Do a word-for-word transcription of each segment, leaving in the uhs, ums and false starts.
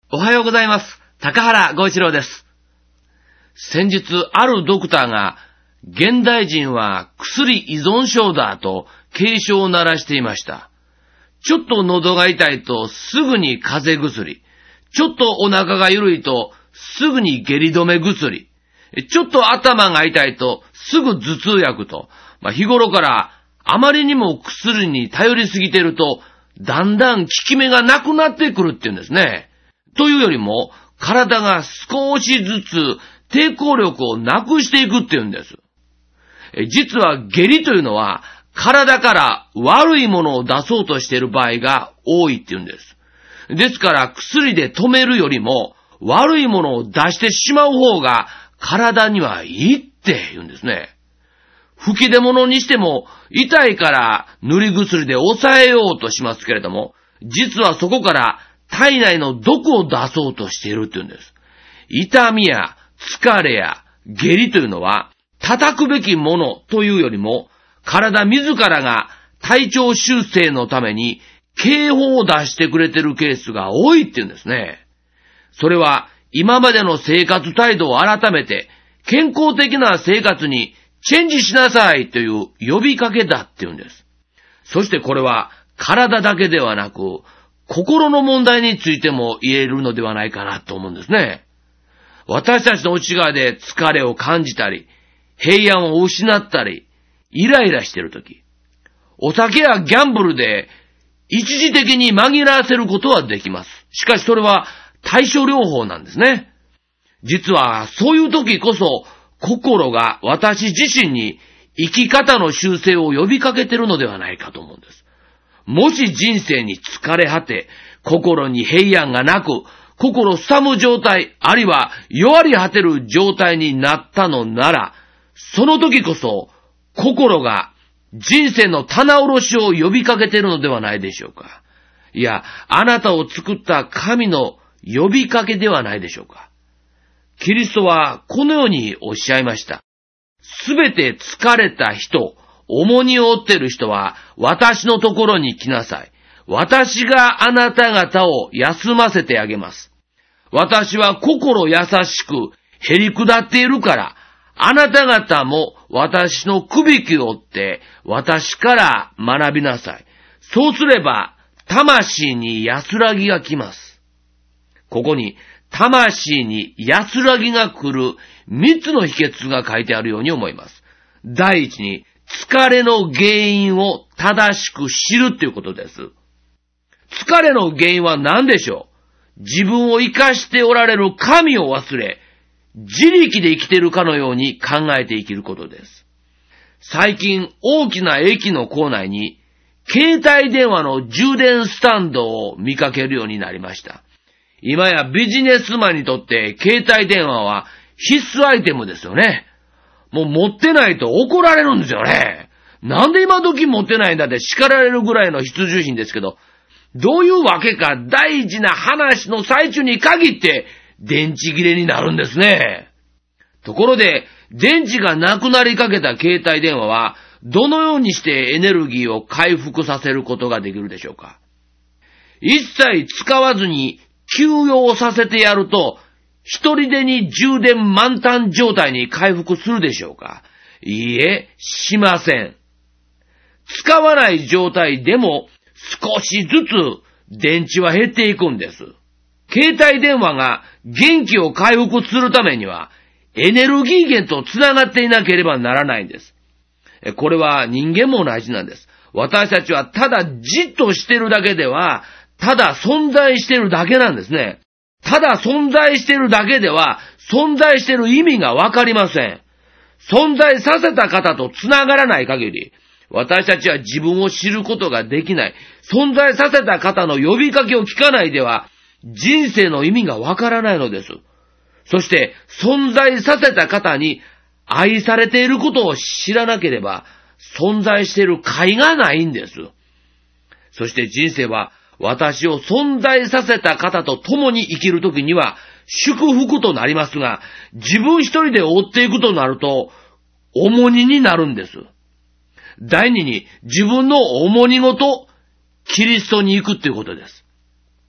おはようございます。高原剛一郎です。先日、あるドクターが、現代人は薬依存症だと警鐘を鳴らしていました。ちょっと喉が痛いとすぐに風邪薬。ちょっとお腹が緩いとすぐに下痢止め薬。ちょっと頭が痛いとすぐ頭痛薬と、まあ、日頃からあまりにも薬に頼りすぎていると、だんだん効き目がなくなってくるっていうんですね。というよりも、体が少しずつ抵抗力をなくしていくっていうんです。実は下痢というのは、体から悪いものを出そうとしている場合が多いっていうんです。ですから薬で止めるよりも、悪いものを出してしまう方が体にはいいって言うんですね。吹き出物にしても、痛いから塗り薬で抑えようとしますけれども、実はそこから体内の毒を出そうとしているって言うんです。痛みや疲れや下痢というのは、叩くべきものというよりも、体自らが体調修正のために警報を出してくれているケースが多いって言うんですね。それは今までの生活態度を改めて健康的な生活にチェンジしなさいという呼びかけだって言うんです。そしてこれは体だけではなく、心の問題についても言えるのではないかなと思うんですね。私たちの内側で疲れを感じたり、平安を失ったり、イライラしているとき、お酒やギャンブルで一時的に紛らわせることはできます。しかしそれは対処療法なんですね。実はそういうときこそ心が私自身に生き方の修正を呼びかけているのではないかと思うんです。もし人生に疲れ果て、心に平安がなく、心すさむ状態、あるいは弱り果てる状態になったのなら、その時こそ、心が人生の棚卸しを呼びかけているのではないでしょうか。いや、あなたを作った神の呼びかけではないでしょうか。キリストはこのようにおっしゃいました。すべて疲れた人、重荷を負っている人は私のところに来なさい。私があなた方を休ませてあげます。私は心優しくへり下っているから、あなた方も私のくびきを追って私から学びなさい。そうすれば魂に安らぎが来ます。ここに魂に安らぎが来る三つの秘訣が書いてあるように思います。第一に疲れの原因を正しく知るということです。疲れの原因は何でしょう？自分を生かしておられる神を忘れ、自力で生きているかのように考えて生きることです。最近大きな駅の構内に携帯電話の充電スタンドを見かけるようになりました。今やビジネスマンにとって携帯電話は必須アイテムですよね。もう持ってないと怒られるんですよね。なんで今時持ってないんだって叱られるぐらいの必需品ですけど、どういうわけか大事な話の最中に限って電池切れになるんですね。ところで、電池がなくなりかけた携帯電話は、どのようにしてエネルギーを回復させることができるでしょうか？一切使わずに休養させてやると、一人でに充電満タン状態に回復するでしょうか？いいえ、しません。使わない状態でも少しずつ電池は減っていくんです。携帯電話が元気を回復するためにはエネルギー源とつながっていなければならないんです。これは人間も同じなんです。私たちはただじっとしてるだけでは、ただ存在してるだけなんですね。ただ存在してるだけでは、存在してる意味がわかりません。存在させた方とつながらない限り、私たちは自分を知ることができない。存在させた方の呼びかけを聞かないでは、人生の意味がわからないのです。そして、存在させた方に愛されていることを知らなければ、存在している甲斐がないんです。そして人生は、私を存在させた方と共に生きるときには祝福となりますが、自分一人で追っていくとなると重荷になるんです。第二に自分の重荷ごとキリストに行くっていうことです。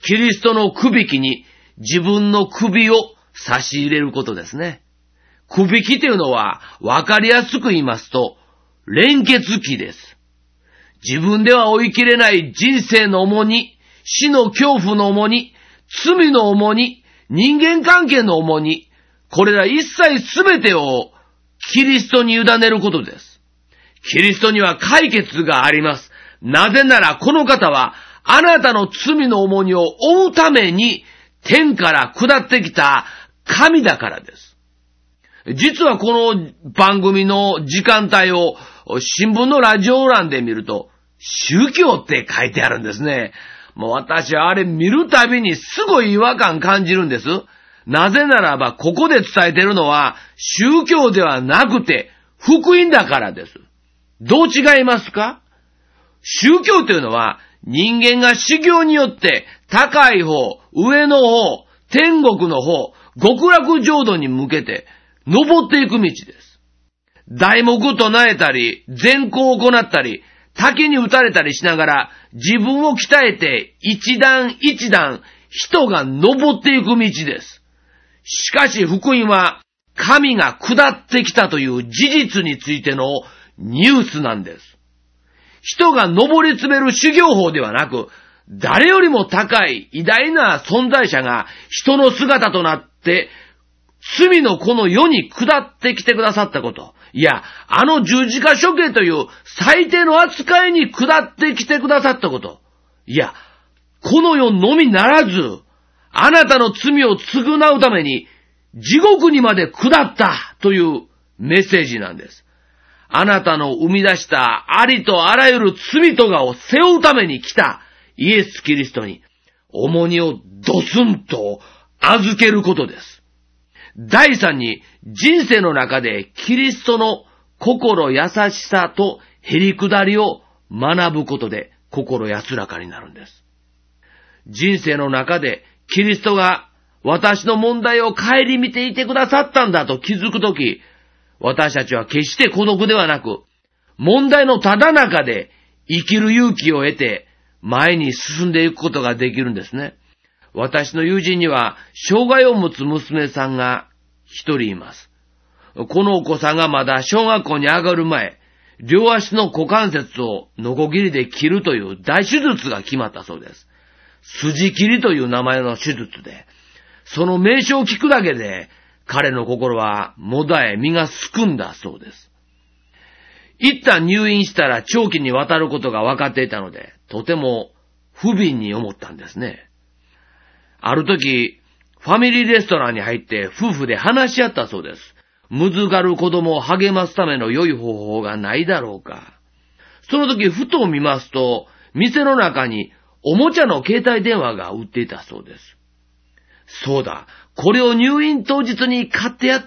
キリストのくびきに自分の首を差し入れることですね。くびきというのはわかりやすく言いますと、連結器です。自分では追い切れない人生の重荷、死の恐怖の重荷、罪の重荷、人間関係の重荷、これら一切すべてをキリストに委ねることです。キリストには解決があります。なぜならこの方はあなたの罪の重荷を負うために天から下ってきた神だからです。実はこの番組の時間帯を新聞のラジオ欄で見ると宗教って書いてあるんですね。もう私はあれ見るたびにすごい違和感感じるんです。なぜならばここで伝えているのは宗教ではなくて福音だからです。どう違いますか？宗教というのは人間が修行によって高い方、上の方、天国の方、極楽浄土に向けて登っていく道です。題目唱えたり、善行を行ったり、滝に打たれたりしながら自分を鍛えて一段一段人が登っていく道です。しかし福音は神が下ってきたという事実についてのニュースなんです。人が登り詰める修行法ではなく、誰よりも高い偉大な存在者が人の姿となって罪のこの世に下ってきてくださったこと。いや、あの十字架処刑という最低の扱いに下ってきてくださったこと。いや、この世のみならず、あなたの罪を償うために地獄にまで下ったというメッセージなんです。あなたの生み出したありとあらゆる罪とがを背負うために来たイエス・キリストに重荷をドスンと預けることです。第三に、人生の中でキリストの心優しさとへりくだりを学ぶことで心安らかになるんです。人生の中でキリストが私の問題を顧みていてくださったんだと気づくとき、私たちは決して孤独ではなく、問題のただ中で生きる勇気を得て前に進んでいくことができるんですね。私の友人には障害を持つ娘さんが一人います。このお子さんがまだ小学校に上がる前、両足の股関節をノコギリで切るという大手術が決まったそうです。筋切りという名前の手術で、その名称を聞くだけで彼の心はもだえ身がすくんだそうです。一旦入院したら長期にわたることが分かっていたので、とても不憫に思ったんですね。ある時、ファミリーレストランに入って夫婦で話し合ったそうです。むずがる子供を励ますための良い方法がないだろうか。その時ふと見ますと、店の中におもちゃの携帯電話が売っていたそうです。そうだ、これを入院当日に買ってやって、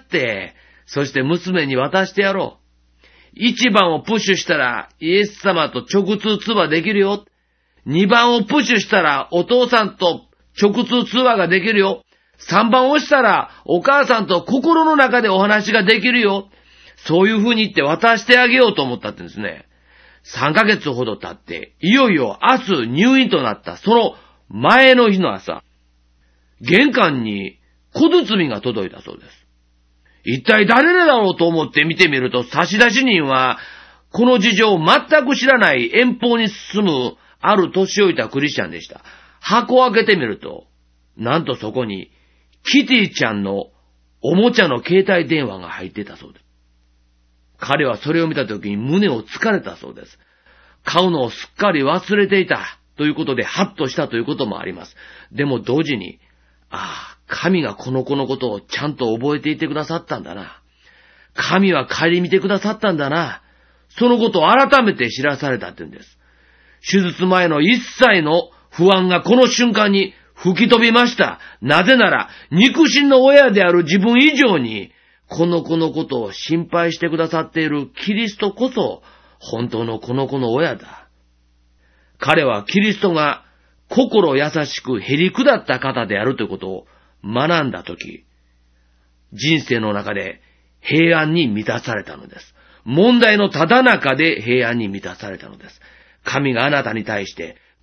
そして娘に渡してやろう。いちばんをプッシュしたらイエス様と直通通話できるよ。にばんをプッシュしたらお父さんと直通通話ができるよ。さんばん押したらお母さんと心の中でお話ができるよ。そういう風に言って渡してあげようと思ったってんですね。さんかげつほど経って、いよいよ明日入院となったその前の日の朝、玄関に小包が届いたそうです。一体誰だろうと思って見てみると、差出人はこの事情を全く知らない遠方に住むある年老いたクリスチャンでした。箱を開けてみると、なんとそこにキティちゃんのおもちゃの携帯電話が入っていたそうです。彼はそれを見たときに胸をつかれたそうです。買うのをすっかり忘れていたということでハッとしたということもあります。でも同時に、ああ、神がこの子のことをちゃんと覚えていてくださったんだな。神は顧みてくださったんだな。そのことを改めて知らされたって言うんです。手術前の一切の不安がこの瞬間に吹き飛びました。なぜなら、肉親の親である自分以上に、この子のことを心配してくださっているキリストこそ、本当のこの子の親だ。彼はキリストが心優しくへり下った方であるということを学んだとき、人生の中で平安に満たされたのです。問題のただ中で平安に満たされたのです。神があなたに対して、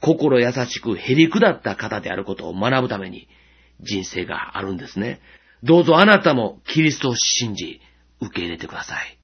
心優しくへりくだった方であることを学ぶために人生があるんですね。どうぞあなたもキリストを信じ、受け入れてください。